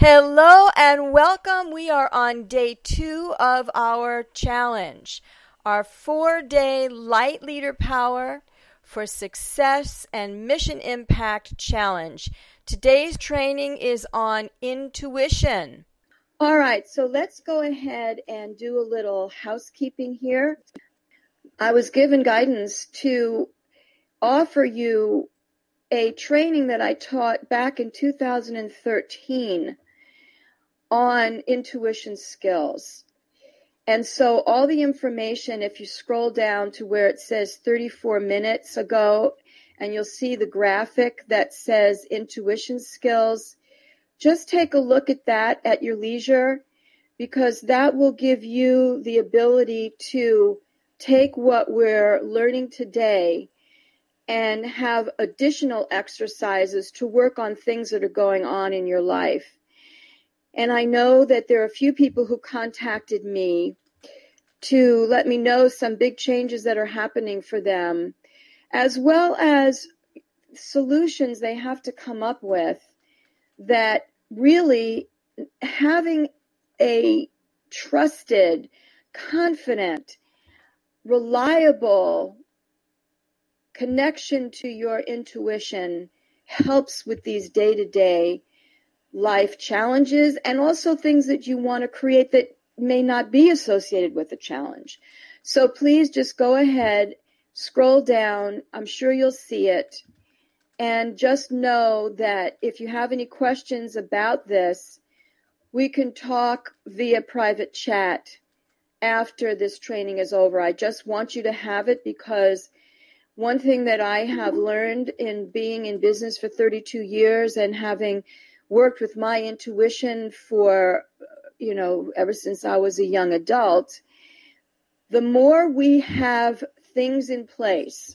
Hello and welcome. We are on day 2 of our challenge, our 4-day Light Leader Power for Success and Mission Impact Challenge. Today's training is on intuition. All right, so let's go ahead and do a little housekeeping here. I was given guidance to offer you a training that I taught back in 2013 on intuition skills. And so all the information, if you scroll down to where it says 34 minutes ago, and you'll see the graphic that says intuition skills, just take a look at that at your leisure, because that will give you the ability to take what we're learning today and have additional exercises to work on things that are going on in your life. And I know that there are a few people who contacted me to let me know some big changes that are happening for them, as well as solutions they have to come up with that really having a trusted, confident, reliable connection to your intuition helps with these day-to-day life challenges and also things that you want to create that may not be associated with a challenge. So please just go ahead, scroll down. I'm sure you'll see it. And just know that if you have any questions about this, we can talk via private chat after this training is over. I just want you to have it because one thing that I have learned in being in business for 32 years and having worked with my intuition for, ever since I was a young adult, the more we have things in place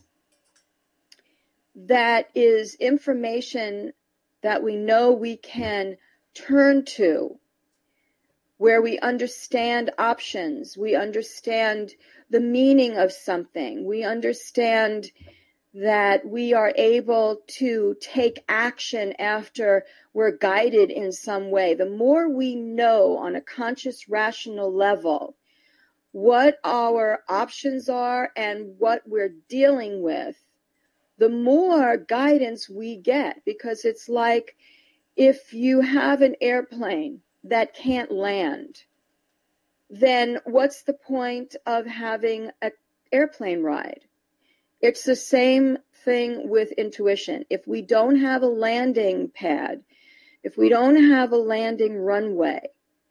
that is information that we know we can turn to, where we understand options, we understand the meaning of something, we understand that we are able to take action after we're guided in some way. The more we know on a conscious, rational level what our options are and what we're dealing with, the more guidance we get. Because it's like if you have an airplane that can't land, then what's the point of having an airplane ride? It's the same thing with intuition. If we don't have a landing pad, if we don't have a landing runway,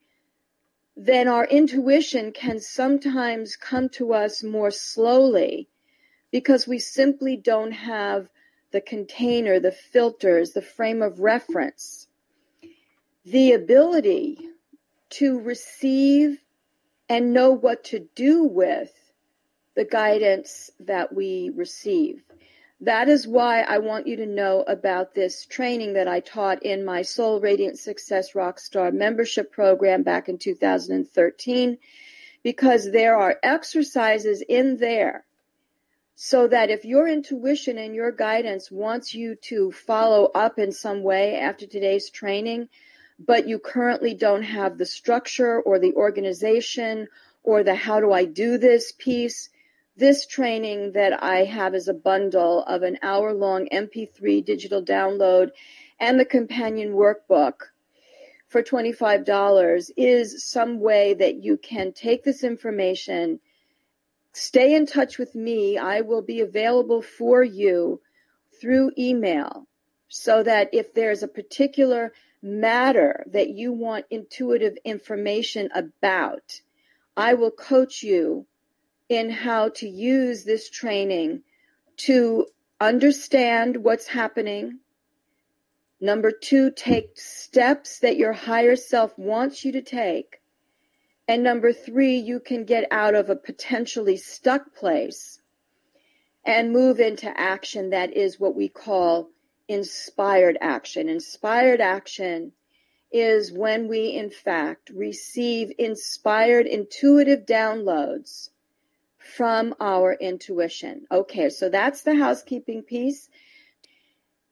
then our intuition can sometimes come to us more slowly because we simply don't have the container, the filters, the frame of reference, the ability to receive and know what to do with the guidance that we receive. That is why I want you to know about this training that I taught in my Soul Radiant Success Rockstar membership program back in 2013, because there are exercises in there so that if your intuition and your guidance wants you to follow up in some way after today's training, but you currently don't have the structure or the organization or the how do I do this piece, this training that I have is a bundle of an hour-long MP3 digital download and the companion workbook for $25 is some way that you can take this information, stay in touch with me. I will be available for you through email so that if there's a particular matter that you want intuitive information about, I will coach you in how to use this training to understand what's happening. Number 2, take steps that your higher self wants you to take. And number 3, you can get out of a potentially stuck place and move into action that is what we call inspired action. Inspired action is when we, in fact, receive inspired, intuitive downloads from our intuition. Okay, so that's the housekeeping piece.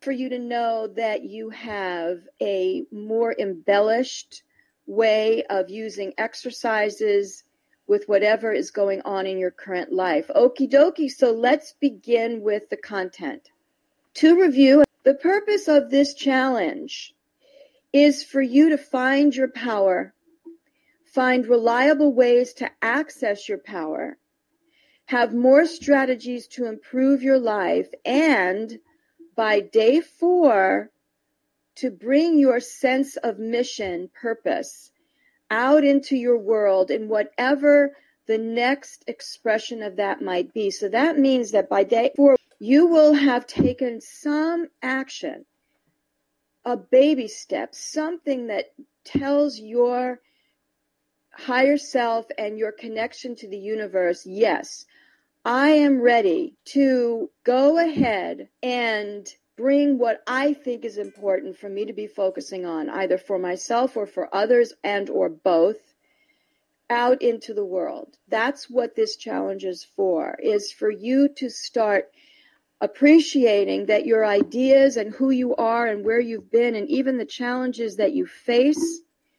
for you to know that you have a more embellished way of using exercises with whatever is going on in your current life. Okie dokie, so let's begin with the content. To review, the purpose of this challenge is for you to find your power, find reliable ways to access your power, have more strategies to improve your life, and by day 4, to bring your sense of mission, purpose, out into your world in whatever the next expression of that might be. So that means that by day 4, you will have taken some action, a baby step, something that tells your higher self and your connection to the universe, yes, I am ready to go ahead and bring what I think is important for me to be focusing on, either for myself or for others and or both, out into the world. That's what this challenge is for you to start appreciating that your ideas and who you are and where you've been and even the challenges that you face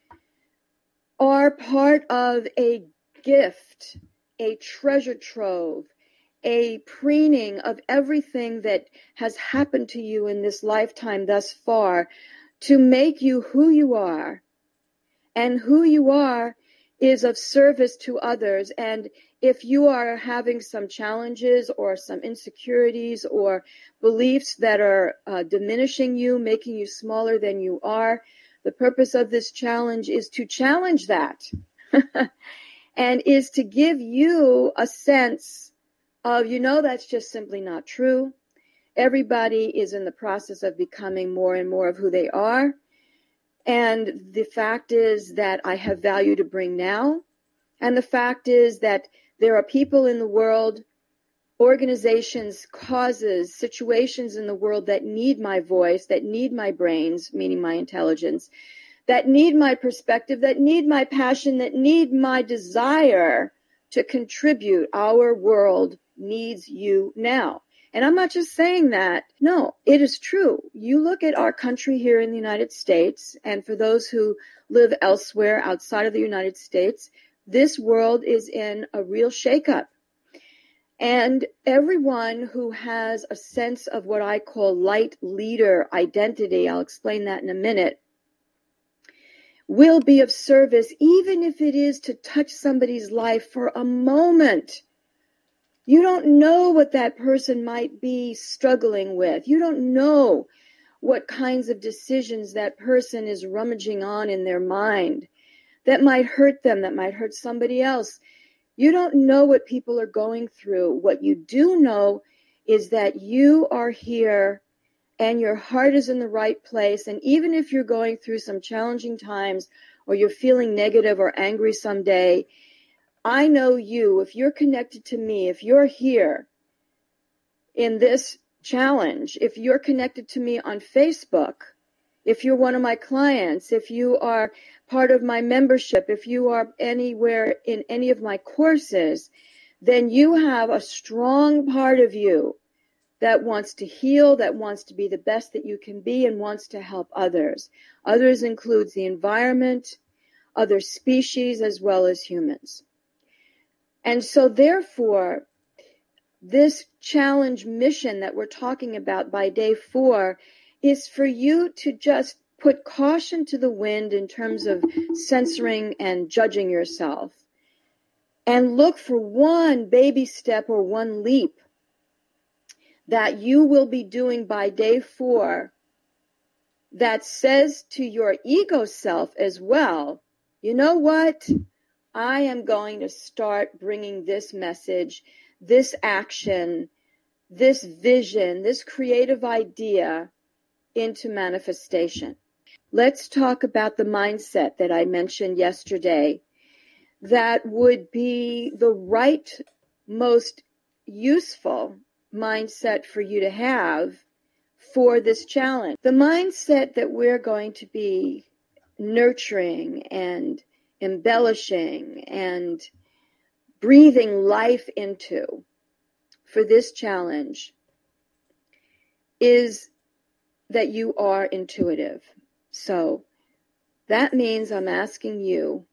are part of a gift, a treasure trove, a preening of everything that has happened to you in this lifetime thus far to make you who you are. And who you are is of service to others. And if you are having some challenges or some insecurities or beliefs that are diminishing you, making you smaller than you are, the purpose of this challenge is to challenge that and is to give you a sense of, that's just simply not true. Everybody is in the process of becoming more and more of who they are. And the fact is that I have value to bring now. And the fact is that there are people in the world, organizations, causes, situations in the world that need my voice, that need my brains, meaning my intelligence, that need my perspective, that need my passion, that need my desire to contribute. Our world needs you now. And I'm not just saying that. No, it is true. You look at our country here in the United States, and for those who live elsewhere outside of the United States, this world is in a real shakeup. And everyone who has a sense of what I call light leader identity, I'll explain that in a minute, will be of service, even if it is to touch somebody's life for a moment. You don't know what that person might be struggling with. You don't know what kinds of decisions that person is rummaging on in their mind that might hurt them, that might hurt somebody else. You don't know what people are going through. What you do know is that you are here and your heart is in the right place. And even if you're going through some challenging times or you're feeling negative or angry someday, I know you, if you're connected to me, if you're here in this challenge, if you're connected to me on Facebook, if you're one of my clients, if you are part of my membership, if you are anywhere in any of my courses, then you have a strong part of you that wants to heal, that wants to be the best that you can be, and wants to help others. Others includes the environment, other species, as well as humans. And so therefore, this challenge mission that we're talking about by day 4 is for you to just put caution to the wind in terms of censoring and judging yourself, and look for one baby step or one leap that you will be doing by day 4 that says to your ego self as well, you know what? I am going to start bringing this message, this action, this vision, this creative idea into manifestation. Let's talk about the mindset that I mentioned yesterday that would be the right, most useful mindset for you to have for this challenge. The mindset that we're going to be nurturing and embellishing and breathing life into for this challenge is that you are intuitive. So that means I'm asking you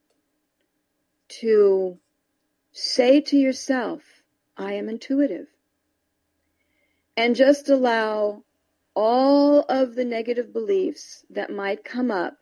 to say to yourself, I am intuitive. And just allow all of the negative beliefs that might come up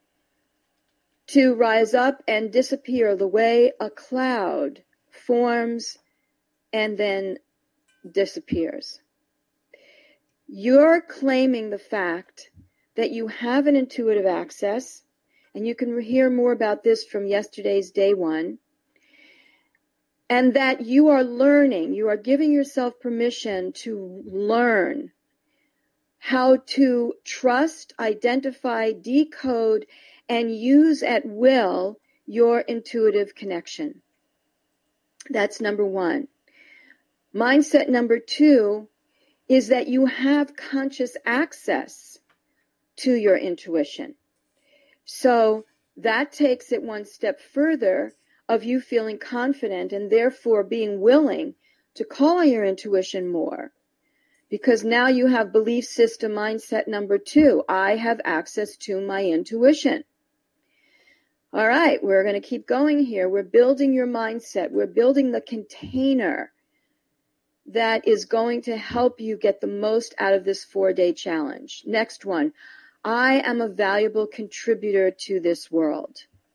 to rise up and disappear the way a cloud forms and then disappears. You're claiming the fact that you have an intuitive access, and you can hear more about this from yesterday's day one, and that you are learning, you are giving yourself permission to learn how to trust, identify, decode, and use at will your intuitive connection. That's number one. Mindset number two is that you have conscious access to your intuition. So that takes it one step further of you feeling confident and therefore being willing to call on your intuition more. Because now you have belief system mindset number two. I have access to my intuition. All right, we're going to keep going here. We're building your mindset. We're building the container that is going to help you get the most out of this 4-day challenge. Next one. I am a valuable contributor to this world.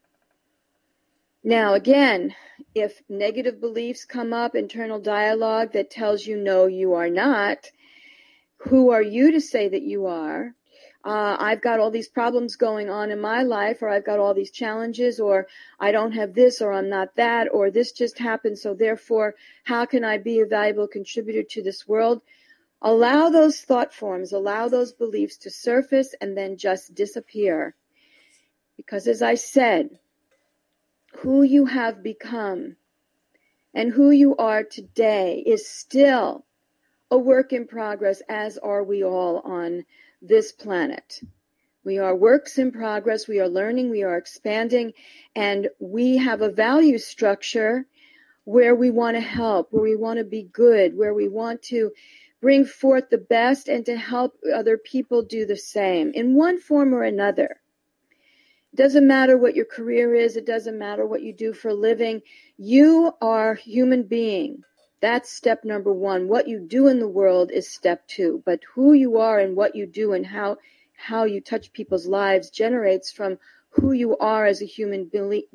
Now, again, if negative beliefs come up, internal dialogue that tells you, no, you are not, who are you to say that you are? I've got all these problems going on in my life, or I've got all these challenges, or I don't have this, or I'm not that, or this just happened, so therefore, how can I be a valuable contributor to this world? Allow those thought forms, allow those beliefs to surface and then just disappear. Because as I said, who you have become and who you are today is still a work in progress, as are we all on this planet. We are works in progress. We are learning. We are expanding. And we have a value structure where we want to help, where we want to be good, where we want to bring forth the best and to help other people do the same in one form or another. It doesn't matter what your career is. It doesn't matter what you do for a living. You are a human being. That's step number one. What you do in the world is step two. But who you are and what you do and how you touch people's lives generates from who you are as a human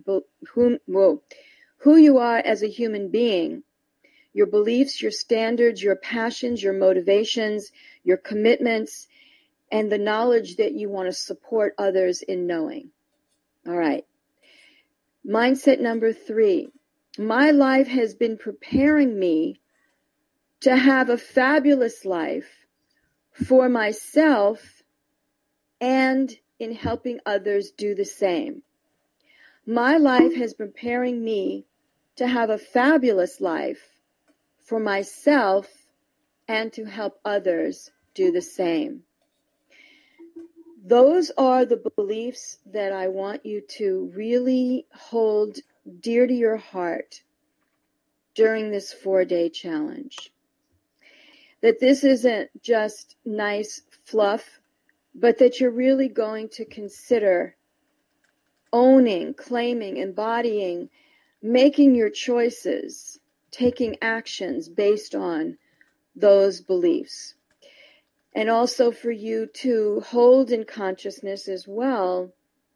who you are as a human being. Your beliefs, your standards, your passions, your motivations, your commitments, and the knowledge that you want to support others in knowing. All right. Mindset number 3. My life has been preparing me to have a fabulous life for myself and in helping others do the same. My life has been preparing me to have a fabulous life for myself and to help others do the same. Those are the beliefs that I want you to really hold dear to your heart during this 4-day challenge. That this isn't just nice fluff, but that you're really going to consider owning, claiming, embodying, making your choices, taking actions based on those beliefs. And also for you to hold in consciousness as well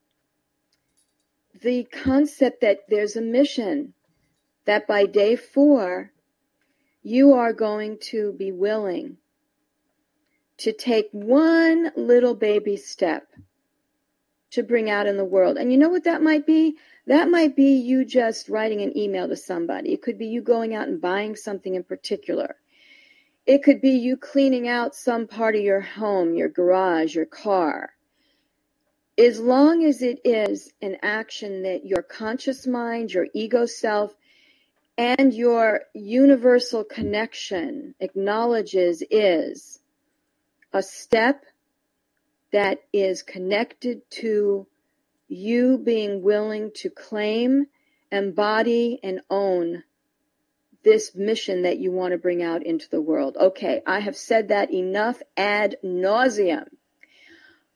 the concept that there's a mission, that by day 4, you are going to be willing to take one little baby step to bring out in the world. And you know what that might be? That might be you just writing an email to somebody. It could be you going out and buying something in particular. It could be you cleaning out some part of your home, your garage, your car. As long as it is an action that your conscious mind, your ego self, and your universal connection acknowledges is a step that is connected to you being willing to claim, embody, and own this mission that you want to bring out into the world. Okay, I have said that enough ad nauseum.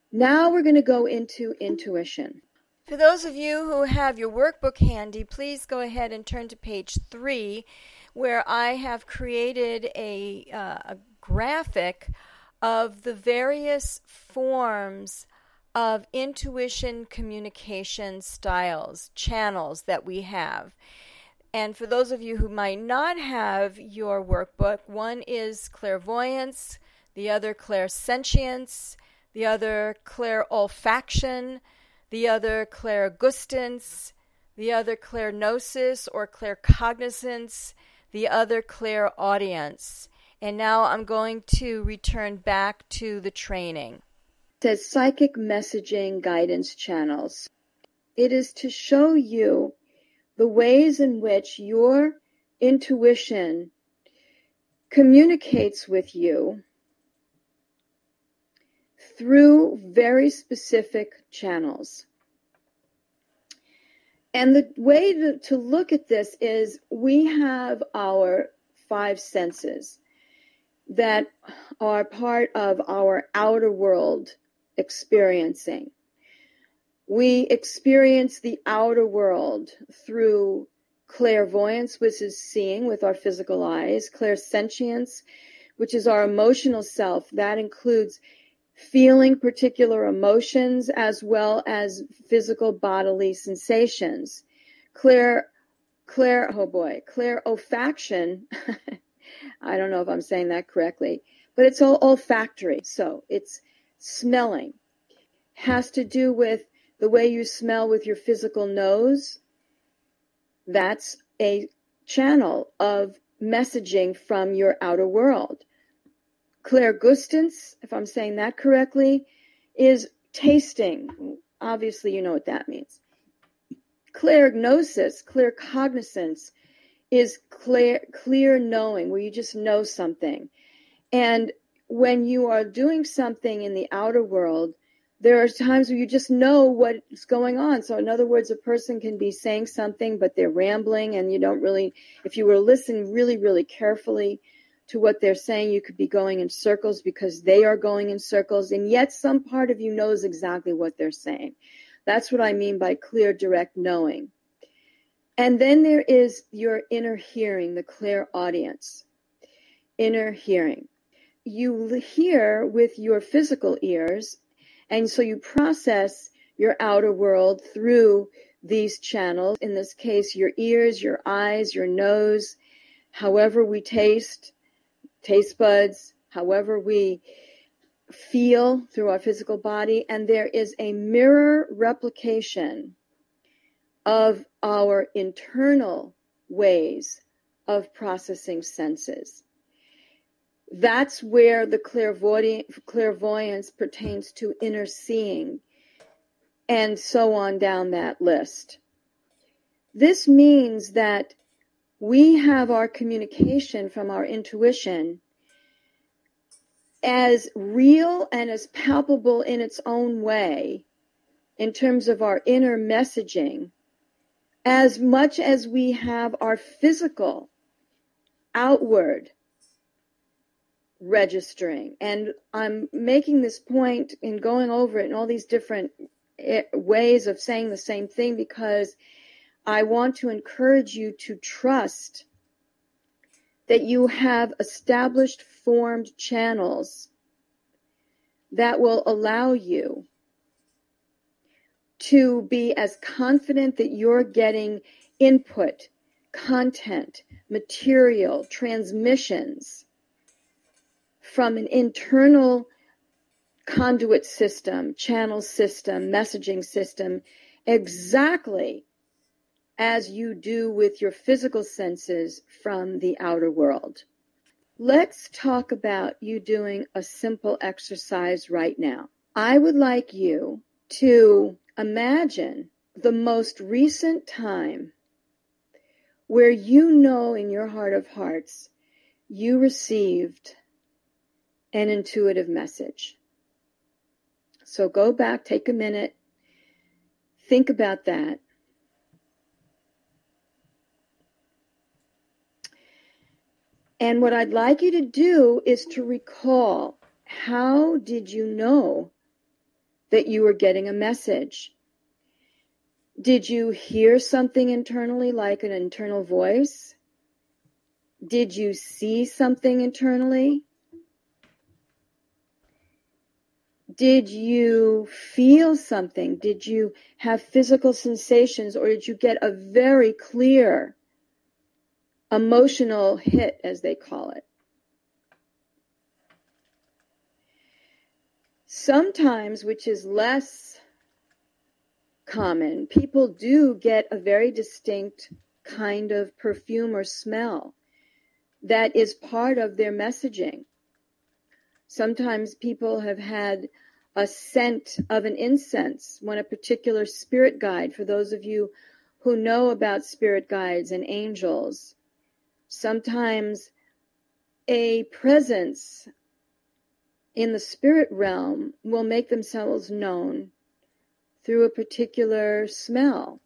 Now we're going to go into intuition. For those of you who have your workbook handy, please go ahead and turn to page 3, where I have created a graphic of the various forms of intuition communication styles, channels that we have. And for those of you who might not have your workbook, one is clairvoyance, the other clairsentience, the other clairolfaction, the other clairgustance, the other clairgnosis or claircognizance, the other clairaudience. And now I'm going to return back to the training. It says psychic messaging guidance channels. It is to show you the ways in which your intuition communicates with you through very specific channels. And the way to look at this is we have our 5 senses that are part of our outer world experiencing. We experience the outer world through clairvoyance, which is seeing with our physical eyes, clairsentience, which is our emotional self. That includes feeling particular emotions as well as physical bodily sensations. Clairolfaction, I don't know if I'm saying that correctly, but it's all olfactory. So it's smelling. Has to do with the way you smell with your physical nose. That's a channel of messaging from your outer world. Clairgustance, if I'm saying that correctly, is tasting. Obviously, you know what that means. Clairgnosis, claircognizance, is clear knowing, where you just know something. And when you are doing something in the outer world, there are times where you just know what's going on. So in other words, a person can be saying something, but they're rambling, and you don't really, if you were to listen really, really carefully to what they're saying, you could be going in circles because they are going in circles, and yet some part of you knows exactly what they're saying. That's what I mean by clear, direct knowing. And then there is your inner hearing, the clairaudience. Inner hearing. You hear with your physical ears, and so you process your outer world through these channels. In this case, your ears, your eyes, your nose, however we taste buds, however we feel through our physical body. And there is a mirror replication of our internal ways of processing senses. That's where the clairvoyance pertains to inner seeing, and so on down that list. This means that we have our communication from our intuition as real and as palpable in its own way, in terms of our inner messaging, as much as we have our physical outward registering. And I'm making this point in going over it in all these different ways of saying the same thing because I want to encourage you to trust that you have established, formed channels that will allow you to be as confident that you're getting input, content, material, transmissions from an internal conduit system, channel system, messaging system, exactly as you do with your physical senses from the outer world. Let's talk about you doing a simple exercise right now. I would like you to imagine the most recent time where you know in your heart of hearts you received an intuitive message. So go back, take a minute, think about that. And what I'd like you to do is to recall, how did you know that you were getting a message? Did you hear something internally, like an internal voice? Did you see something internally? Did you feel something? Did you have physical sensations, or did you get a very clear emotional hit, as they call it? Sometimes, which is less common, people do get a very distinct kind of perfume or smell that is part of their messaging. Sometimes people have had a scent of an incense when a particular spirit guide, for those of you who know about spirit guides and angels, sometimes a presence in the spirit realm will make themselves known through a particular smell.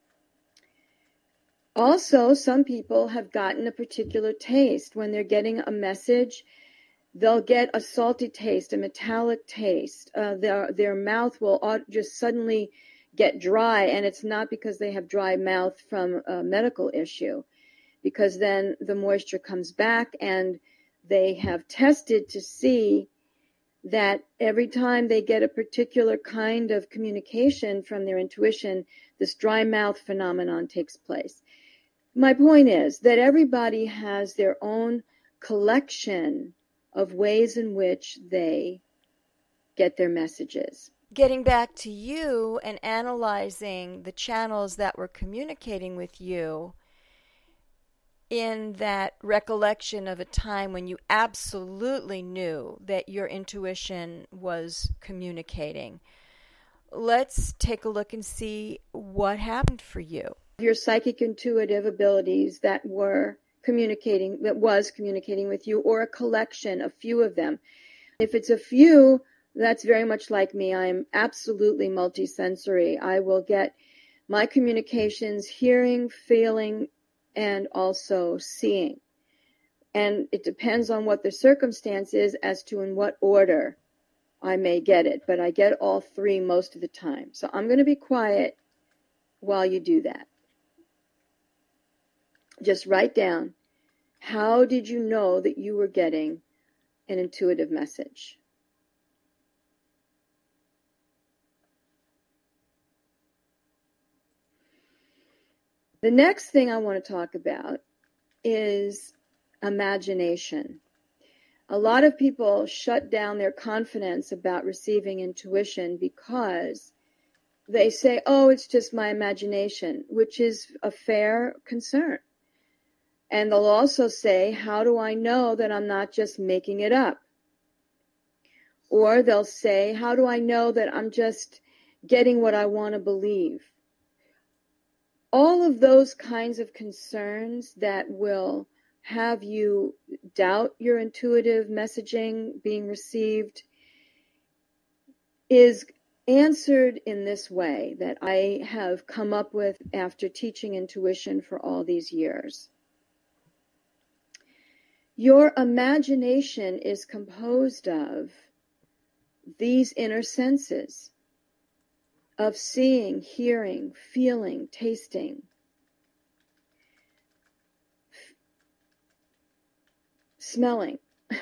Also, some people have gotten a particular taste. When they're getting a message, they'll get a salty taste, a metallic taste. Their mouth will just suddenly get dry, and it's not because they have dry mouth from a medical issue, because then the moisture comes back, and they have tested to see that every time they get a particular kind of communication from their intuition, this dry mouth phenomenon takes place. My point is that everybody has their own collection of ways in which they get their messages. Getting back to you and analyzing the channels that were communicating with you in that recollection of a time when you absolutely knew that your intuition was communicating. Let's take a look and see what happened for you. Your psychic intuitive abilities that was communicating with you, or a collection, a few of them. If it's a few, that's very much like me. I'm absolutely multisensory. I will get my communications hearing, feeling, and also seeing. And it depends on what the circumstance is as to in what order I may get it. But I get all three most of the time. So I'm going to be quiet while you do that. Just write down, how did you know that you were getting an intuitive message? The next thing I want to talk about is imagination. A lot of people shut down their confidence about receiving intuition because they say, oh, it's just my imagination, which is a fair concern. And they'll also say, how do I know that I'm not just making it up? Or they'll say, how do I know that I'm just getting what I want to believe? All of those kinds of concerns that will have you doubt your intuitive messaging being received is answered in this way that I have come up with after teaching intuition for all these years. Your imagination is composed of these inner senses of seeing, hearing, feeling, tasting, smelling.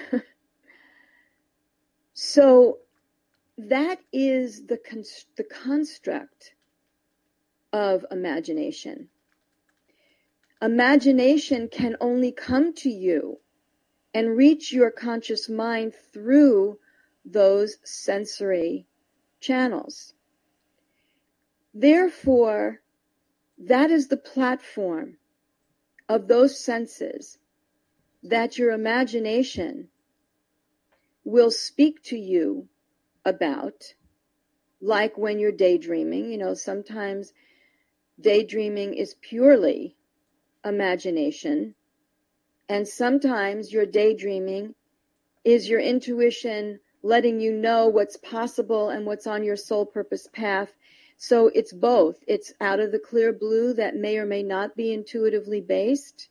So that is the construct of imagination. Imagination can only come to you and reach your conscious mind through those sensory channels. Therefore, that is the platform of those senses that your imagination will speak to you about, like when you're daydreaming. You know, sometimes daydreaming is purely imagination, and sometimes your daydreaming is your intuition letting you know what's possible and what's on your soul purpose path. So it's both. It's out of the clear blue that may or may not be intuitively based.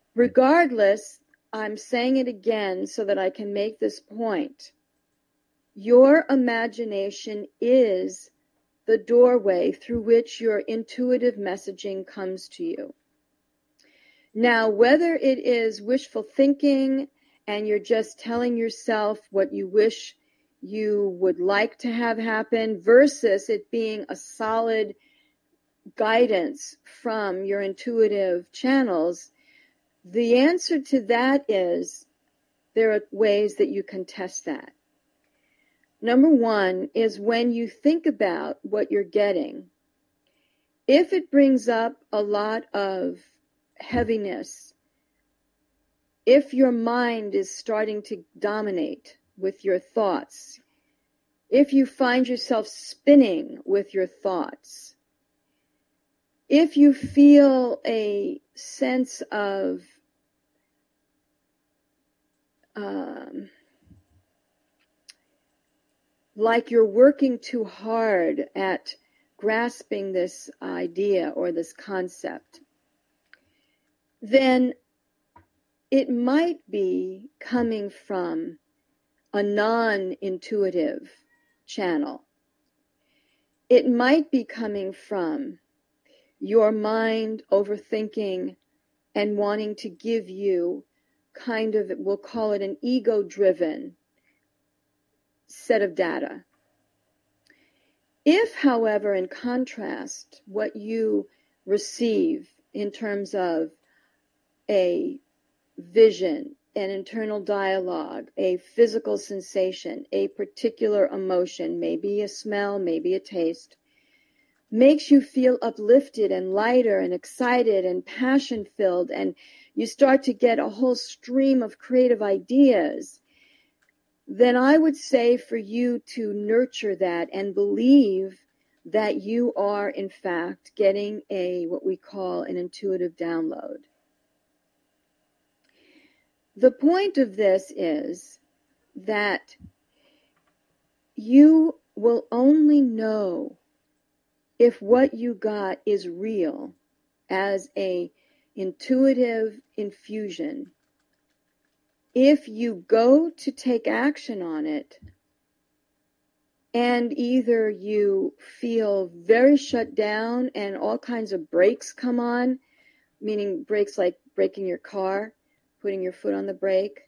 Regardless, I'm saying it again so that I can make this point. Your imagination is the doorway through which your intuitive messaging comes to you. Now, whether it is wishful thinking and you're just telling yourself what you wish you would like to have happen versus it being a solid guidance from your intuitive channels, the answer to that is there are ways that you can test that. Number one is when you think about what you're getting, if it brings up a lot of heaviness, if your mind is starting to dominate with your thoughts, if you find yourself spinning with your thoughts, if you feel a sense of like you're working too hard at grasping this idea or this concept, then it might be coming from a non-intuitive channel. It might be coming from your mind overthinking and wanting to give you kind of, we'll call it an ego-driven set of data. If, however, in contrast, what you receive in terms of a vision, an internal dialogue, a physical sensation, a particular emotion, maybe a smell, maybe a taste, makes you feel uplifted and lighter and excited and passion-filled, and you start to get a whole stream of creative ideas, then I would say for you to nurture that and believe that you are, in fact, getting what we call an intuitive download. The point of this is that you will only know if what you got is real as a intuitive infusion if you go to take action on it and either you feel very shut down and all kinds of brakes come on, meaning brakes like braking your car, putting your foot on the brake.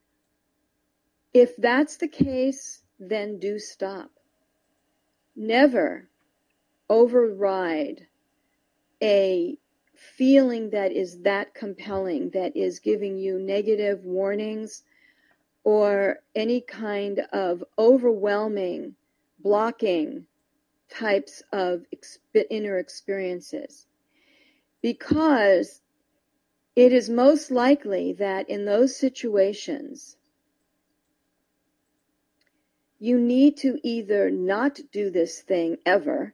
If that's the case, then do stop. Never override a feeling that is that compelling, that is giving you negative warnings or any kind of overwhelming, blocking types of inner experiences. Because it is most likely that in those situations, you need to either not do this thing ever,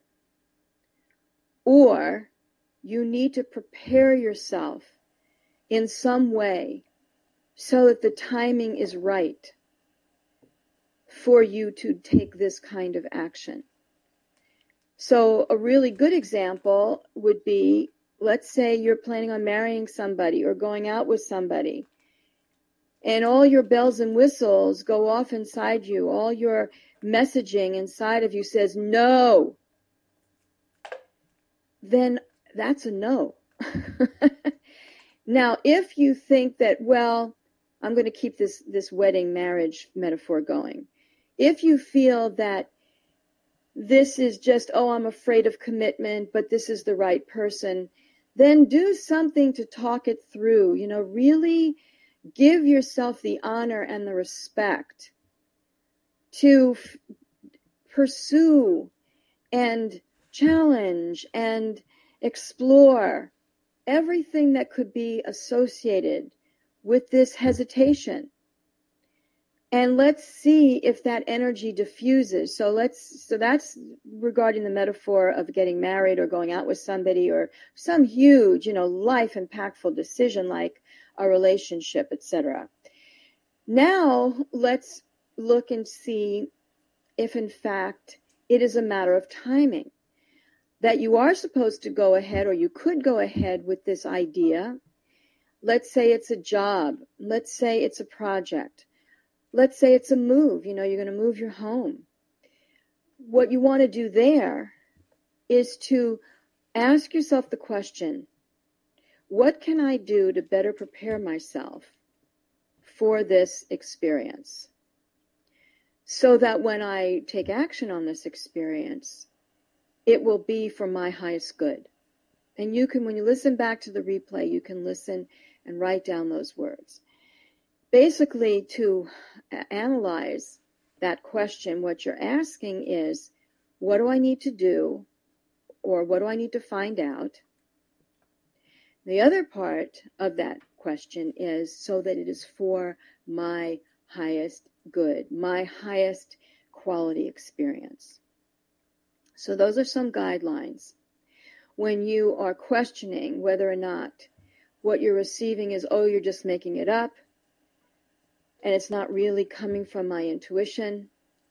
or you need to prepare yourself in some way so that the timing is right for you to take this kind of action. So a really good example would be, let's say you're planning on marrying somebody or going out with somebody, and all your bells and whistles go off inside you. All your messaging inside of you says no. Then that's a no. Now, if you think that, well, I'm going to keep this wedding marriage metaphor going. If you feel that this is just, oh, I'm afraid of commitment, but this is the right person, then do something to talk it through. You know, really give yourself the honor and the respect to pursue and challenge and explore everything that could be associated with this hesitation. And let's see if that energy diffuses. So that's regarding the metaphor of getting married or going out with somebody or some huge, life impactful decision like a relationship, etc. Now let's look and see if in fact it is a matter of timing. That you are supposed to go ahead, or you could go ahead with this idea. Let's say it's a job. Let's say it's a project. let's say it's a move, you're going to move your home. What you want to do there is to ask yourself the question, what can I do to better prepare myself for this experience, so that when I take action on this experience, it will be for my highest good. And you can, when you listen back to the replay, you can listen and write down those words. Basically, to analyze that question, what you're asking is, what do I need to do, or what do I need to find out? The other part of that question is so that it is for my highest good, my highest quality experience. So those are some guidelines. When you are questioning whether or not what you're receiving is, oh, you're just making it up, and it's not really coming from my intuition.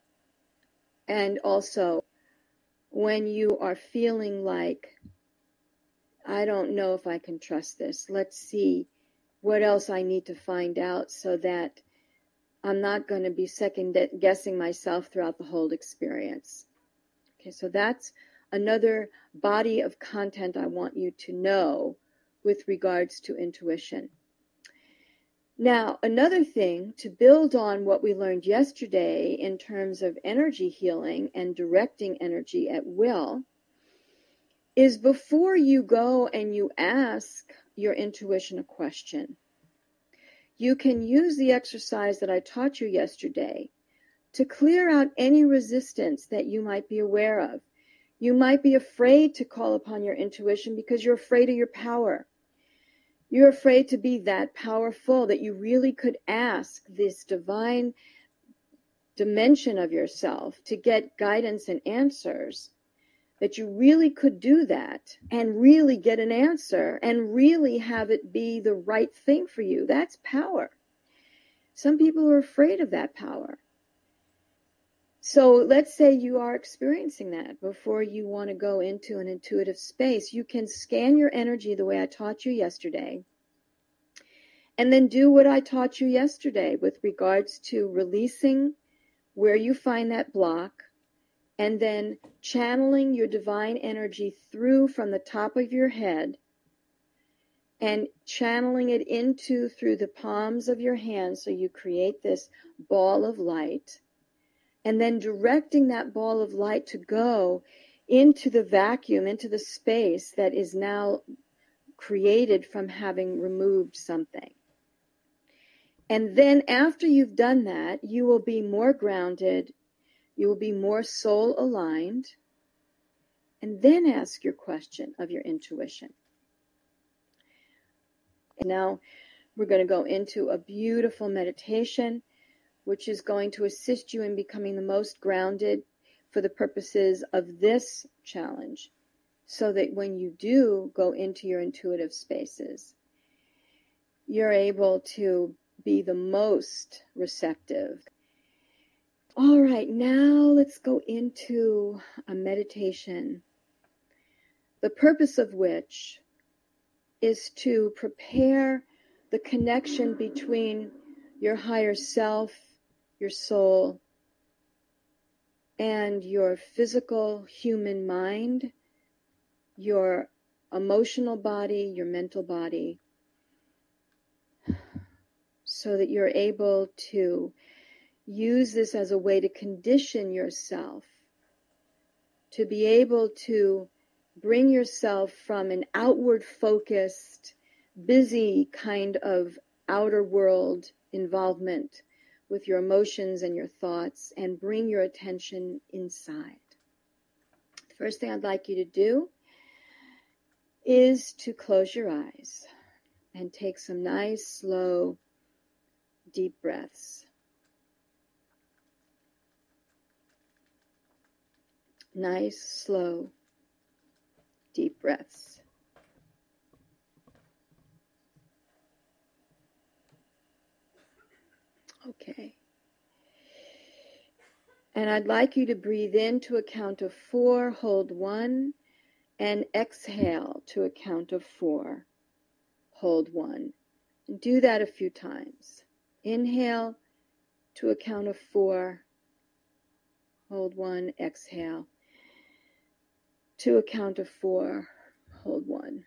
And also, when you are feeling like, I don't know if I can trust this, let's see what else I need to find out so that I'm not going to be second guessing myself throughout the whole experience. Okay, so that's another body of content I want you to know with regards to intuition. Now, another thing to build on what we learned yesterday in terms of energy healing and directing energy at will is, before you go and you ask your intuition a question, you can use the exercise that I taught you yesterday to clear out any resistance that you might be aware of. You might be afraid to call upon your intuition because you're afraid of your power. You're afraid to be that powerful, that you really could ask this divine dimension of yourself to get guidance and answers, that you really could do that and really get an answer and really have it be the right thing for you. That's power. Some people are afraid of that power. So let's say you are experiencing that before you want to go into an intuitive space. You can scan your energy the way I taught you yesterday, and then do what I taught you yesterday with regards to releasing where you find that block, and then channeling your divine energy through from the top of your head and channeling it into through the palms of your hands, so you create this ball of light, and then directing that ball of light to go into the vacuum, into the space that is now created from having removed something. And then after you've done that, you will be more grounded, you will be more soul aligned, and then ask your question of your intuition. And now we're going to go into a beautiful meditation, which is going to assist you in becoming the most grounded for the purposes of this challenge, so that when you do go into your intuitive spaces, you're able to be the most receptive. All right, now let's go into a meditation, the purpose of which is to prepare the connection between your higher self, your soul, and your physical human mind, your emotional body, your mental body, so that you're able to use this as a way to condition yourself to be able to bring yourself from an outward focused, busy kind of outer world involvement with your emotions and your thoughts, and bring your attention inside. The first thing I'd like you to do is to close your eyes and take some nice, slow, deep breaths. Nice, slow, deep breaths. Okay. And I'd like you to breathe in to a count of 4, hold 1, and exhale to a count of 4, hold 1. And do that a few times. Inhale to a count of 4. Hold 1, exhale. To a count of 4, hold 1.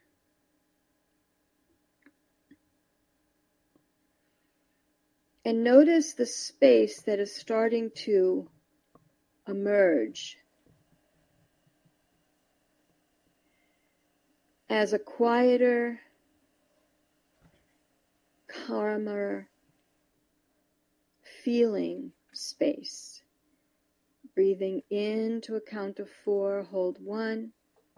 And notice the space that is starting to emerge as a quieter, calmer feeling space. Breathing in to a count of 4, hold 1.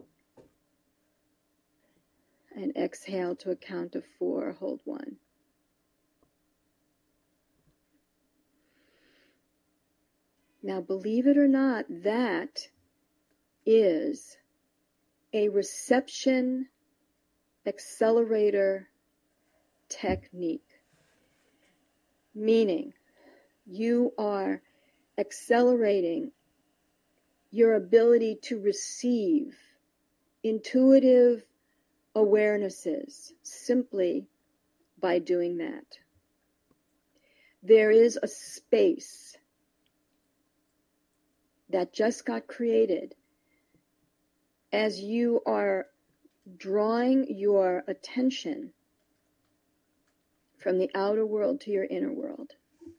And exhale to a count of 4, hold 1. Now, believe it or not, that is a reception accelerator technique. Meaning, you are accelerating your ability to receive intuitive awarenesses simply by doing that. There is a space that just got created as you are drawing your attention from the outer world to your inner world.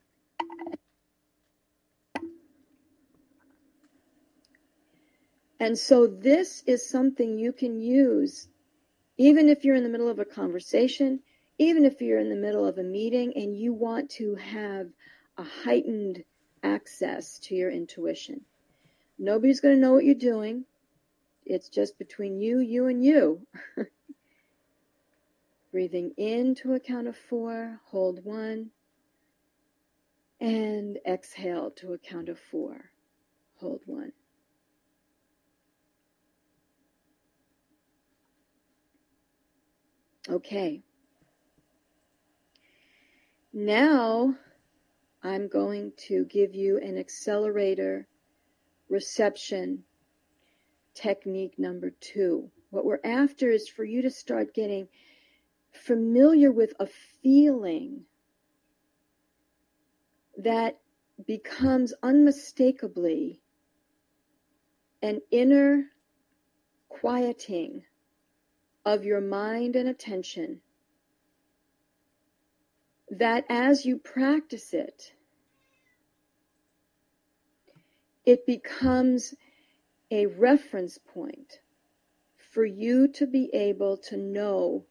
And so this is something you can use even if you're in the middle of a conversation, even if you're in the middle of a meeting and you want to have a heightened access to your intuition. Nobody's going to know what you're doing. It's just between you, and you. Breathing in to a count of 4, hold 1, and exhale to a count of 4, hold 1. Okay. Now I'm going to give you an accelerator reception technique number 2. What we're after is for you to start getting familiar with a feeling that becomes unmistakably an inner quieting of your mind and attention, that as you practice it, it becomes a reference point for you to be able to know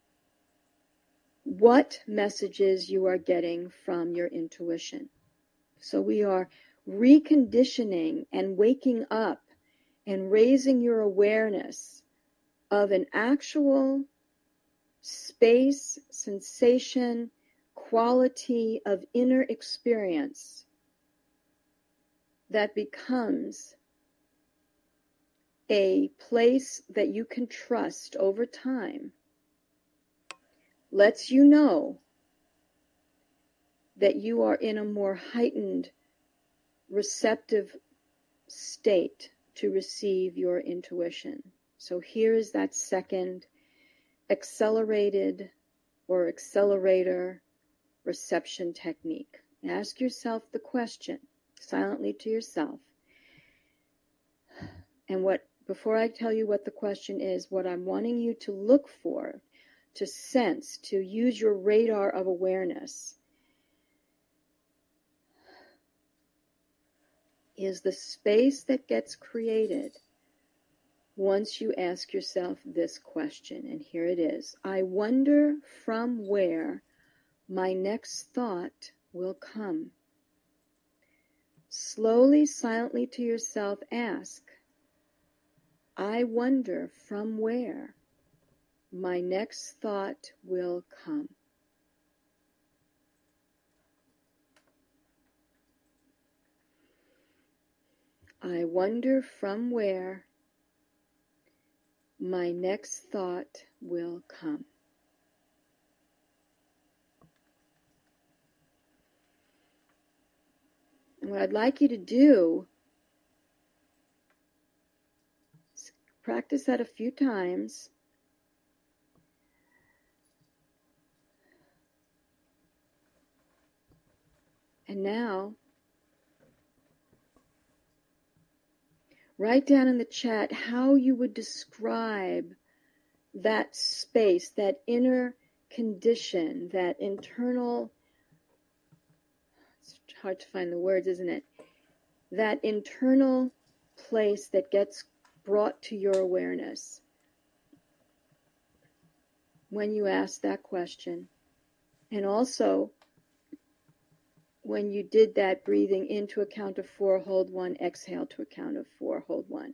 what messages you are getting from your intuition. So we are reconditioning and waking up and raising your awareness of an actual space, sensation, quality of inner experience that becomes a place that you can trust over time, lets you know that you are in a more heightened, receptive state to receive your intuition. So here is that second accelerated or accelerator reception technique. Ask yourself the question silently to yourself. And before I tell you what the question is, what I'm wanting you to look for, to sense, to use your radar of awareness, is the space that gets created once you ask yourself this question. And here it is. I wonder from where my next thought will come. Slowly, silently to yourself ask, I wonder from where my next thought will come. I wonder from where my next thought will come. And what I'd like you to do is practice that a few times. And now, write down in the chat how you would describe that space, that inner condition, that internal, it's hard to find the words, isn't it? That internal place that gets brought to your awareness when you ask that question. And also, when you did that breathing in to a count of 4, hold 1, exhale to a count of 4, hold 1.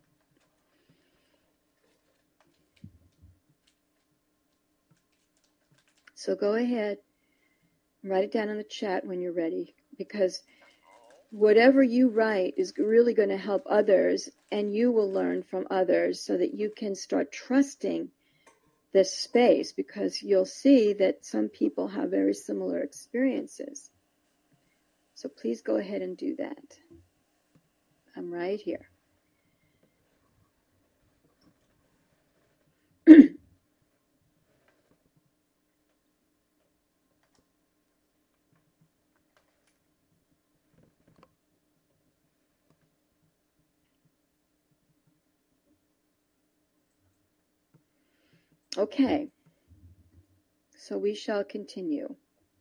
So go ahead and write it down in the chat when you're ready, because whatever you write is really going to help others, and you will learn from others so that you can start trusting this space, because you'll see that some people have very similar experiences. So please go ahead and do that. I'm right here. Okay, so we shall continue.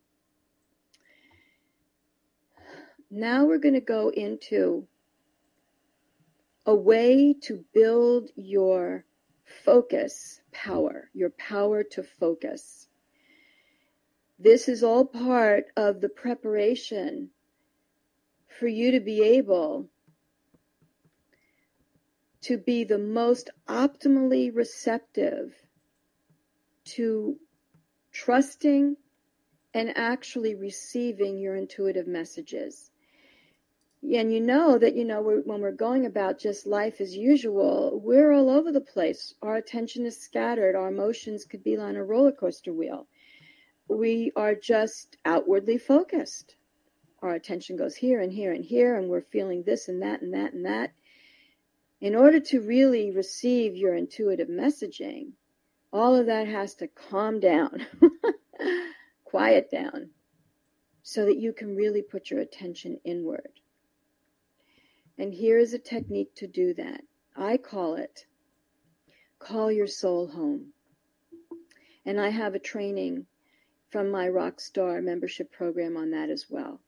Now we're going to go into a way to build your focus power, your power to focus. This is all part of the preparation for you to be able to be the most optimally receptive to trusting and actually receiving your intuitive messages. And you know that, when we're going about just life as usual, we're all over the place. Our attention is scattered. Our emotions could be on a roller coaster wheel. We are just outwardly focused. Our attention goes here and here and here, and we're feeling this and that and that and that. In order to really receive your intuitive messaging, all of that has to calm down, quiet down, so that you can really put your attention inward. And here is a technique to do that. I call it, call your soul home. And I have a training from my Rockstar membership program on that as well.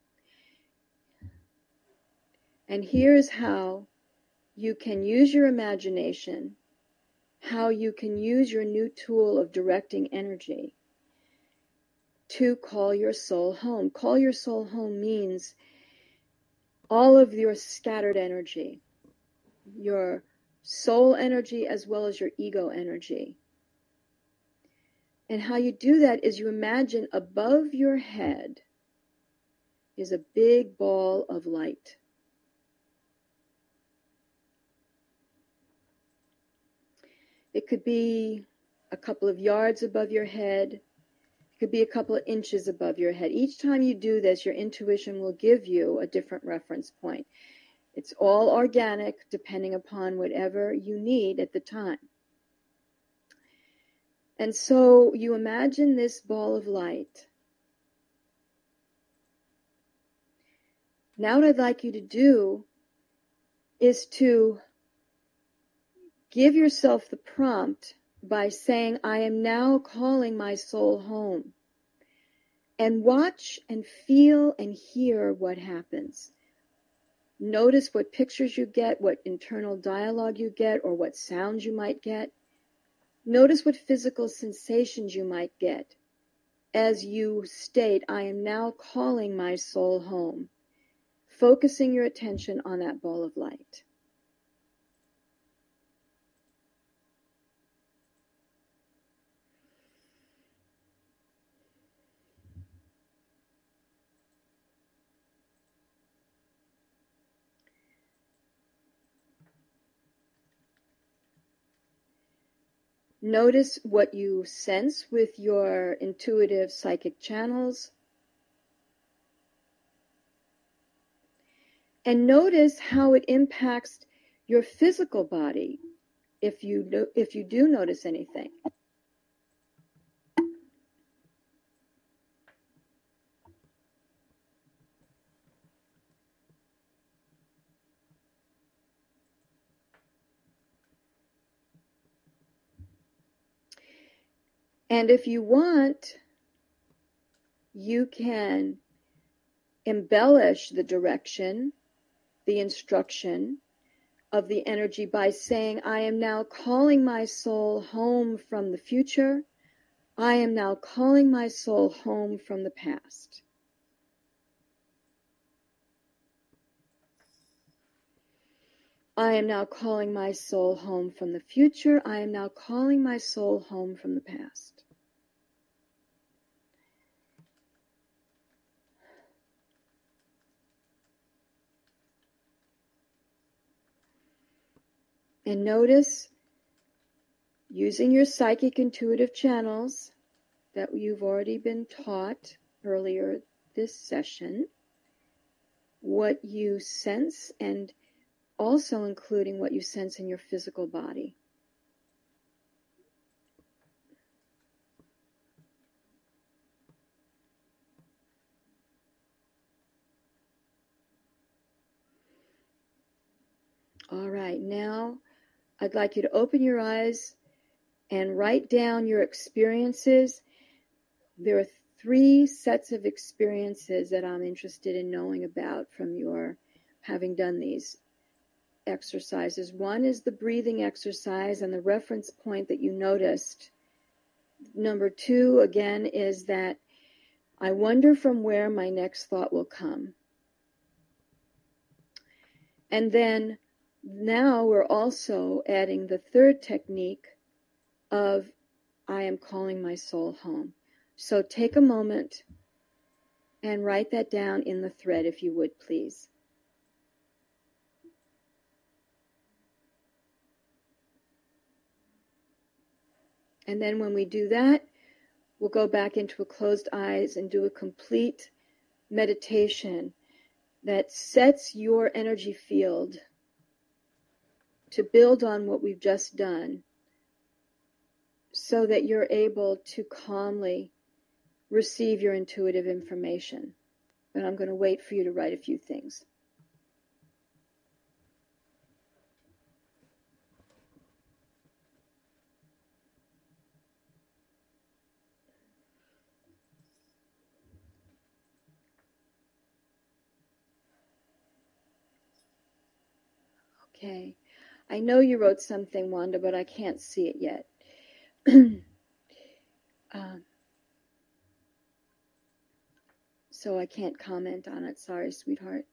And here's how you can use your imagination, how you can use your new tool of directing energy to call your soul home. Call your soul home means all of your scattered energy, your soul energy as well as your ego energy. And how you do that is you imagine above your head is a big ball of light. It could be a couple of yards above your head. It could be a couple of inches above your head. Each time you do this, your intuition will give you a different reference point. It's all organic, depending upon whatever you need at the time. And so you imagine this ball of light. Now what I'd like you to do is to give yourself the prompt by saying, I am now calling my soul home. And watch and feel and hear what happens. Notice what pictures you get, what internal dialogue you get, or what sounds you might get. Notice what physical sensations you might get as you state, I am now calling my soul home, focusing your attention on that ball of light. Notice what you sense with your intuitive psychic channels. And notice how it impacts your physical body if you do notice anything. And if you want, you can embellish the direction, the instruction of the energy by saying, I am now calling my soul home from the future. I am now calling my soul home from the past. I am now calling my soul home from the future. I am now calling my soul home from the past. And notice, using your psychic intuitive channels that you've already been taught earlier this session, what you sense, and also including what you sense in your physical body. All right, now I'd like you to open your eyes and write down your experiences. There are 3 sets of experiences that I'm interested in knowing about from your having done these exercises. One is the breathing exercise and the reference point that you noticed. Number 2, again, is that I wonder from where my next thought will come. And then now we're also adding the 3rd technique of I am calling my soul home. So take a moment and write that down in the thread, if you would, please. And then when we do that, we'll go back into a closed eyes and do a complete meditation that sets your energy field to build on what we've just done so that you're able to calmly receive your intuitive information. And I'm going to wait for you to write a few things. Okay. I know you wrote something, Wanda, but I can't see it yet. So I can't comment on it. Sorry, sweetheart.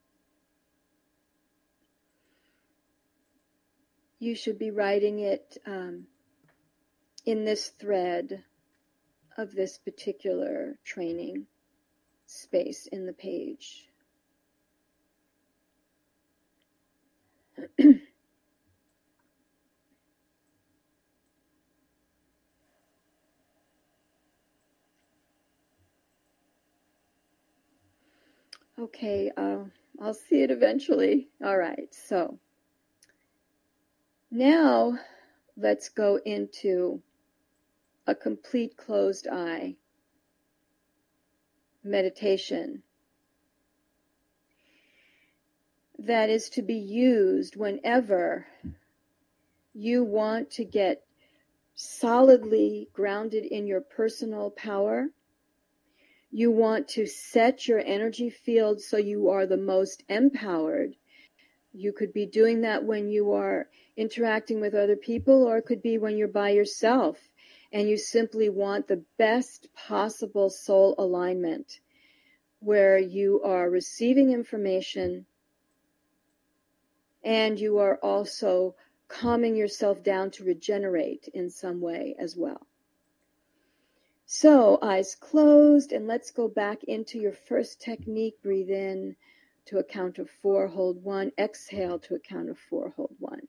You should be writing it in this thread of this particular training space in the page. Okay, I'll see it eventually. All right, so now let's go into a complete closed eye meditation that is to be used whenever you want to get solidly grounded in your personal power. You want to set your energy field so you are the most empowered. You could be doing that when you are interacting with other people, or it could be when you're by yourself and you simply want the best possible soul alignment where you are receiving information and you are also calming yourself down to regenerate in some way as well. So, eyes closed, and let's go back into your first technique. Breathe in to a count of 4, hold 1. Exhale to a count of 4, hold 1.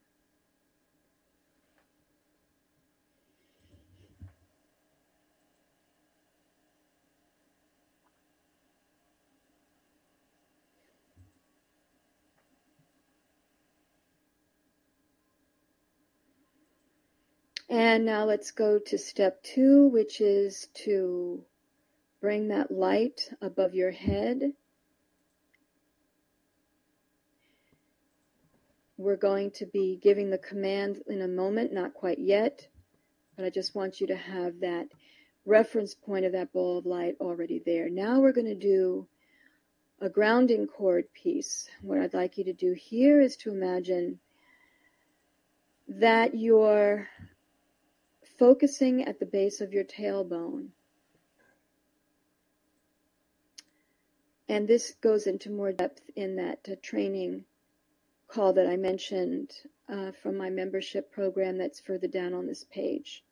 And now let's go to step 2, which is to bring that light above your head. We're going to be giving the command in a moment, not quite yet, but I just want you to have that reference point of that ball of light already there. Now we're going to do a grounding cord piece. What I'd like you to do here is to imagine that you're focusing at the base of your tailbone. And this goes into more depth in that training call that I mentioned from my membership program that's further down on this page.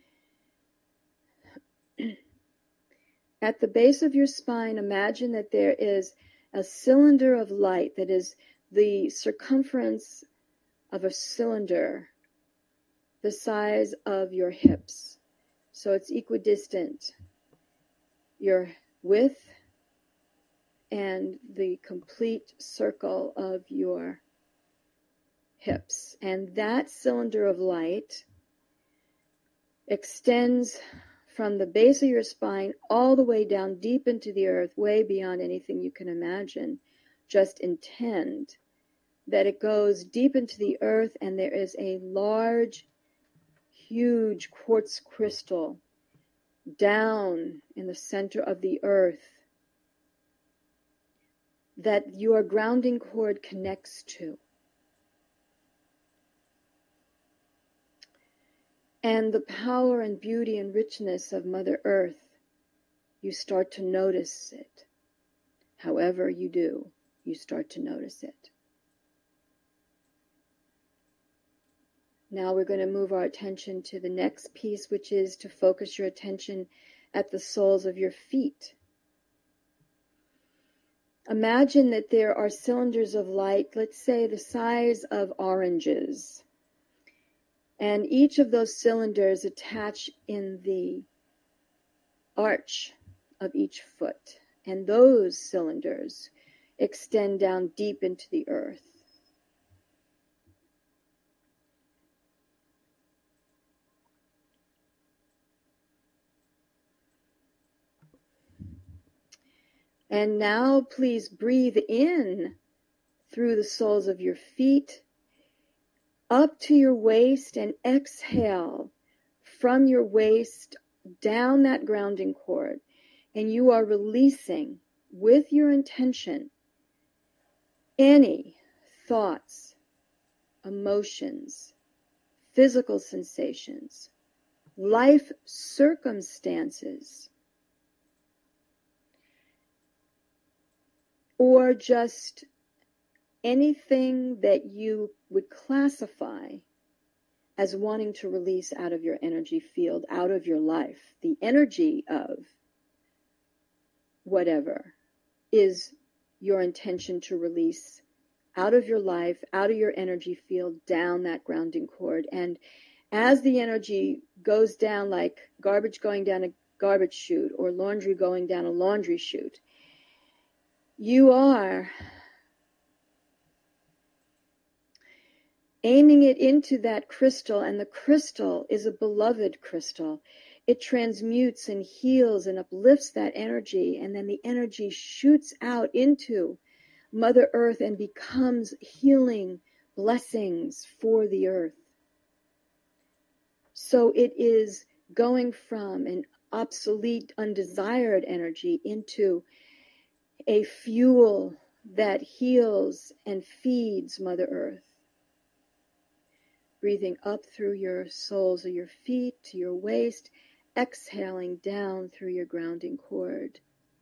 At the base of your spine, imagine that there is a cylinder of light that is the circumference of a cylinder the size of your hips. So it's equidistant. Your width and the complete circle of your hips. And that cylinder of light extends from the base of your spine all the way down deep into the earth, way beyond anything you can imagine. Just intend that it goes deep into the earth, and there is a large, huge quartz crystal down in the center of the earth that your grounding cord connects to. And the power and beauty and richness of Mother Earth, you start to notice it. However you do, you start to notice it. Now we're going to move our attention to the next piece, which is to focus your attention at the soles of your feet. Imagine that there are cylinders of light, let's say the size of oranges. And each of those cylinders attach in the arch of each foot. And those cylinders extend down deep into the earth. And now please breathe in through the soles of your feet up to your waist, and exhale from your waist down that grounding cord. And you are releasing with your intention any thoughts, emotions, physical sensations, life circumstances, or just anything that you would classify as wanting to release out of your energy field, out of your life. The energy of whatever is your intention to release out of your life, out of your energy field, down that grounding cord. And as the energy goes down, like garbage going down a garbage chute or laundry going down a laundry chute, you are aiming it into that crystal, and the crystal is a beloved crystal. It transmutes and heals and uplifts that energy, and then the energy shoots out into Mother Earth and becomes healing blessings for the earth. So it is going from an obsolete, undesired energy into a fuel that heals and feeds Mother Earth. Breathing up through your soles of your feet to your waist, exhaling down through your grounding cord.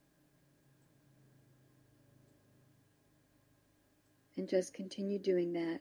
And just continue doing that.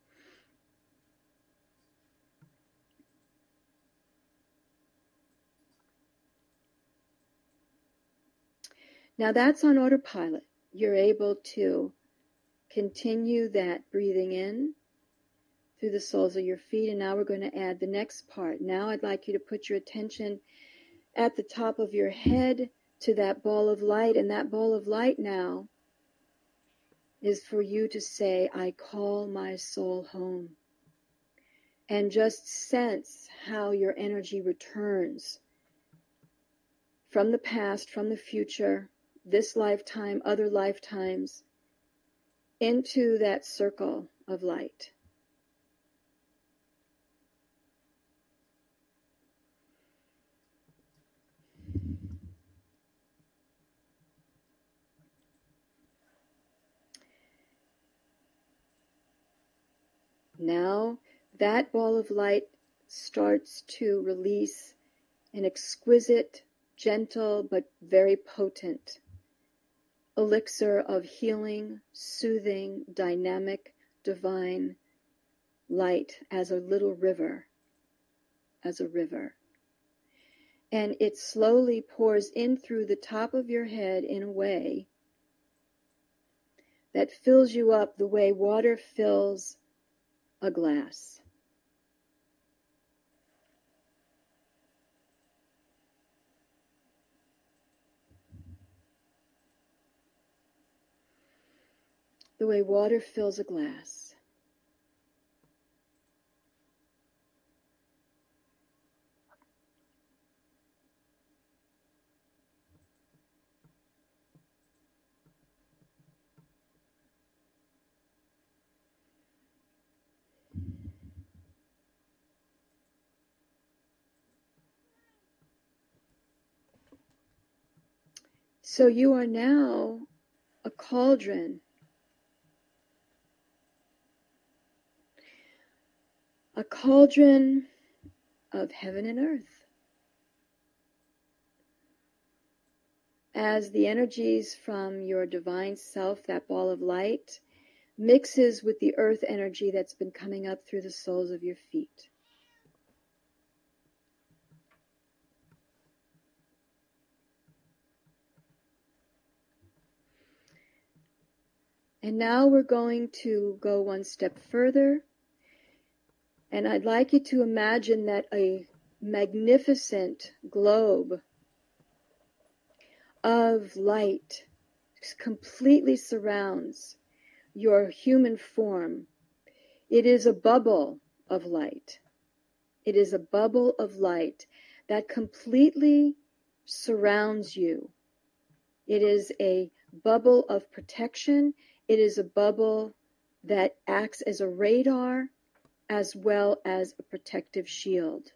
Now that's on autopilot. You're able to continue that breathing in through the soles of your feet. And now we're going to add the next part. Now I'd like you to put your attention at the top of your head to that ball of light. And that ball of light now is for you to say, I call my soul home. And just sense how your energy returns from the past, from the future, this lifetime, other lifetimes, into that circle of light. Now that ball of light starts to release an exquisite, gentle, but very potent elixir of healing, soothing, dynamic, divine light as a little river, as a river. And it slowly pours in through the top of your head in a way that fills you up the way water fills a glass. The way water fills a glass. So you are now a cauldron. A cauldron of heaven and earth. As the energies from your divine self, that ball of light, mixes with the earth energy that's been coming up through the soles of your feet. And now we're going to go one step further. And I'd like you to imagine that a magnificent globe of light completely surrounds your human form. It is a bubble of light. It is a bubble of light that completely surrounds you. It is a bubble of protection. It is a bubble that acts as a radar as well as a protective shield.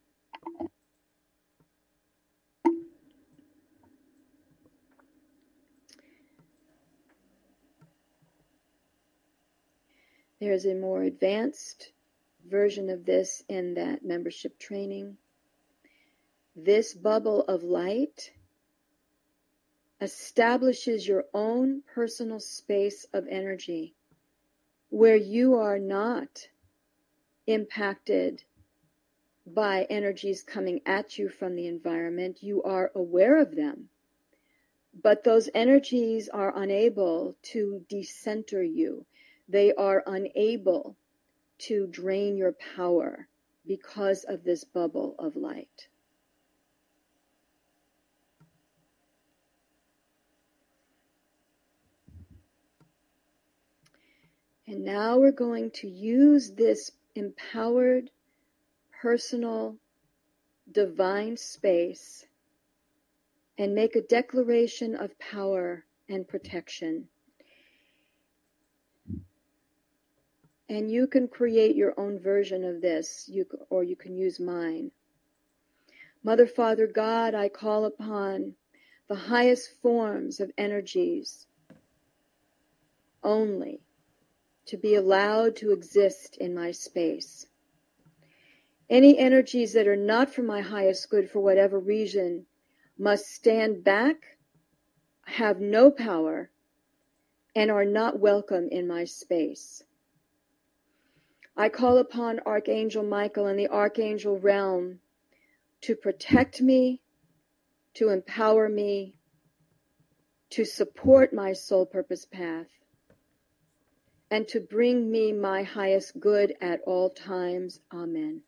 There's a more advanced version of this in that membership training. This bubble of light establishes your own personal space of energy where you are not impacted by energies coming at you from the environment. You are aware of them, but those energies are unable to decenter you. They are unable to drain your power because of this bubble of light. And now we're going to use this empowered, personal, divine space and make a declaration of power and protection. And you can create your own version of this, or you can use mine. Mother, Father, God, I call upon the highest forms of energies only to be allowed to exist in my space. Any energies that are not for my highest good for whatever reason must stand back, have no power, and are not welcome in my space. I call upon Archangel Michael and the Archangel realm to protect me, to empower me, to support my soul purpose path, and to bring me my highest good at all times. Amen.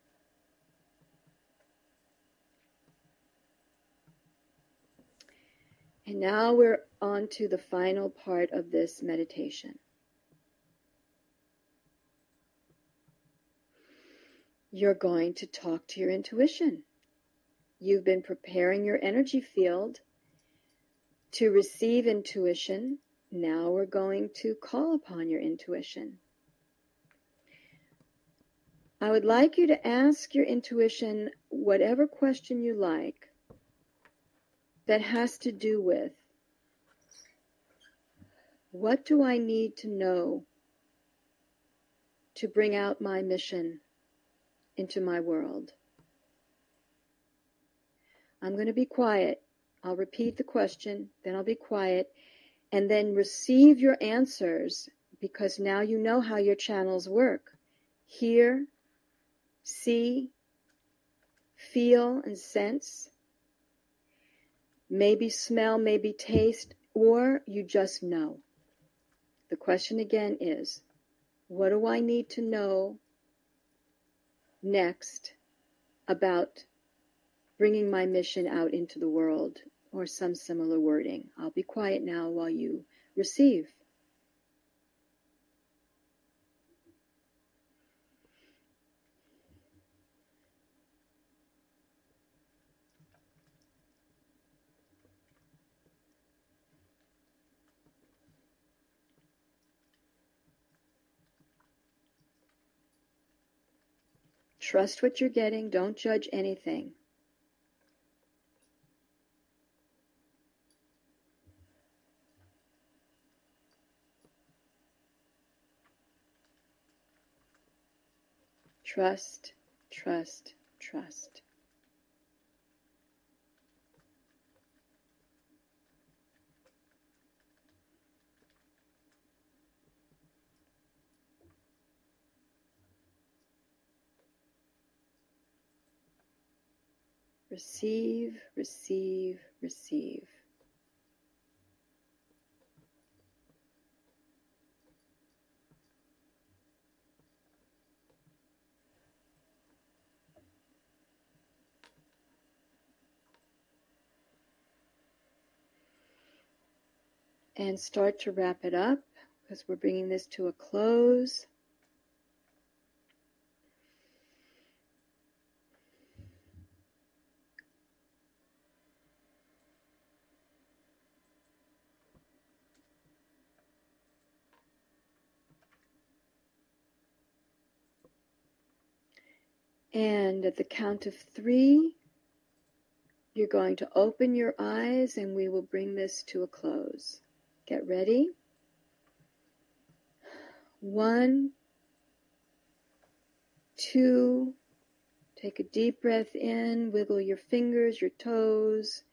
And now we're on to the final part of this meditation. You're going to talk to your intuition. You've been preparing your energy field to receive intuition. Now we're going to call upon your intuition. I would like you to ask your intuition whatever question you like that has to do with, what do I need to know to bring out my mission into my world. I'm going to be quiet. I'll repeat the question, then I'll be quiet, and then receive your answers, because now you know how your channels work. Hear, see, feel, and sense. Maybe smell, maybe taste, or you just know. The question again is, what do I need to know next about bringing my mission out into the world, or some similar wording? I'll be quiet now while you receive. Trust what you're getting. Don't judge anything. Trust, trust, trust. Receive, receive, receive. And start to wrap it up, because we're bringing this to a close. And at the count of 3, you're going to open your eyes and we will bring this to a close. Get ready. 1, 2, take a deep breath in, wiggle your fingers, your toes.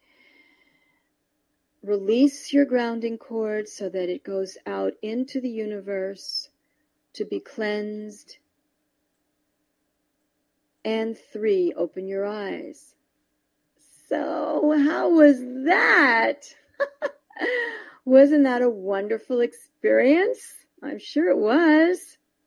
Release your grounding cord so that it goes out into the universe to be cleansed. And 3, open your eyes. So, how was that? Wasn't that a wonderful experience? I'm sure it was.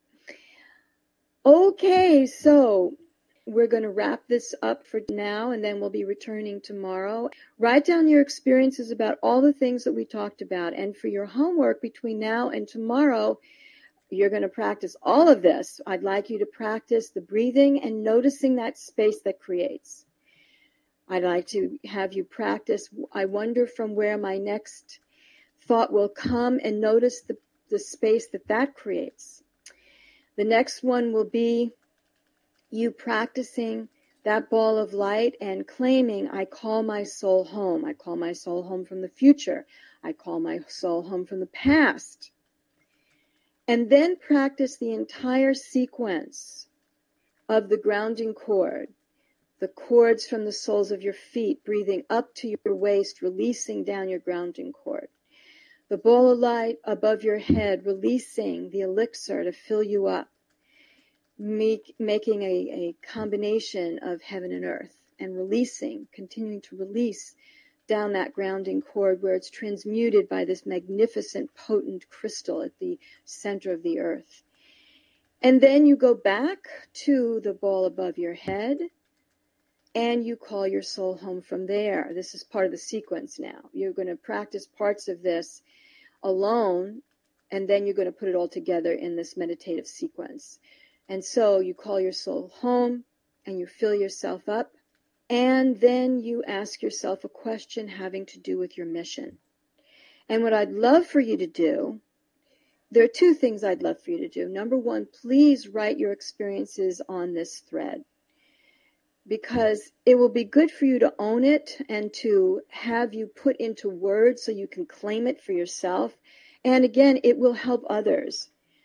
Okay, so we're going to wrap this up for now, and then we'll be returning tomorrow. Write down your experiences about all the things that we talked about. And for your homework between now and tomorrow, you're going to practice all of this. I'd like you to practice the breathing and noticing that space that creates. I'd like to have you practice, I wonder from where my next thought will come, and notice the space that creates. The next one will be you practicing that ball of light and claiming, I call my soul home. I call my soul home from the future. I call my soul home from the past. And then practice the entire sequence of the grounding cord, the cords from the soles of your feet, breathing up to your waist, releasing down your grounding cord. The ball of light above your head, releasing the elixir to fill you up, making a combination of heaven and earth, and releasing, continuing to release down that grounding cord where it's transmuted by this magnificent, potent crystal at the center of the earth. And then you go back to the ball above your head, and you call your soul home from there. This is part of the sequence now. You're going to practice parts of this alone, and then you're going to put it all together in this meditative sequence. And so you call your soul home, and you fill yourself up, and then you ask yourself a question having to do with your mission. And what I'd love for you to do, there are 2 things I'd love for you to do. Number 1, please write your experiences on this thread, because it will be good for you to own it and to have you put into words so you can claim it for yourself. And again, it will help others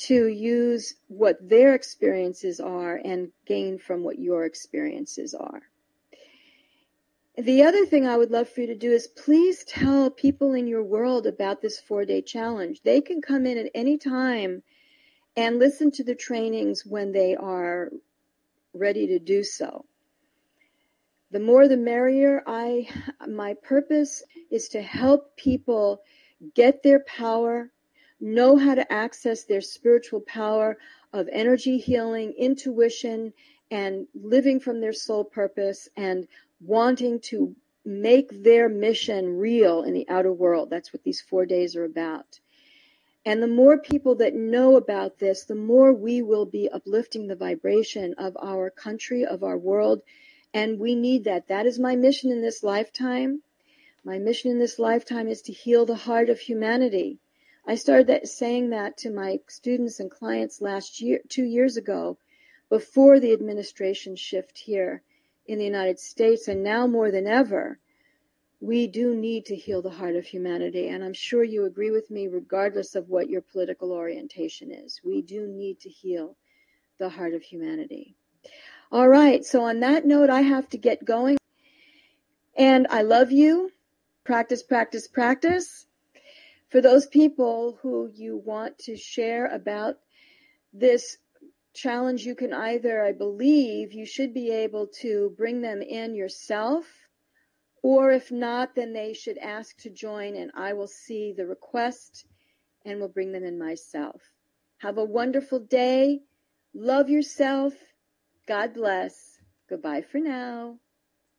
to use what their experiences are and gain from what your experiences are. The other thing I would love for you to do is please tell people in your world about this 4-day challenge. They can come in at any time and listen to the trainings when they are ready to do so. The more the merrier. My purpose is to help people get their power, know how to access their spiritual power of energy healing, intuition, and living from their soul purpose and wanting to make their mission real in the outer world. That's what these 4 days are about. And the more people that know about this, the more we will be uplifting the vibration of our country, of our world. And we need that. That is my mission in this lifetime. My mission in this lifetime is to heal the heart of humanity. I started saying that to my students and clients 2 years ago, before the administration shift here in the United States. And now more than ever, we do need to heal the heart of humanity. And I'm sure you agree with me, regardless of what your political orientation is. We do need to heal the heart of humanity. All right. So on that note, I have to get going. And I love you. Practice, practice, practice. For those people who you want to share about this challenge, you can either, I believe, you should be able to bring them in yourself, or if not, then they should ask to join and I will see the request and will bring them in myself. Have a wonderful day. Love yourself. God bless. Goodbye for now.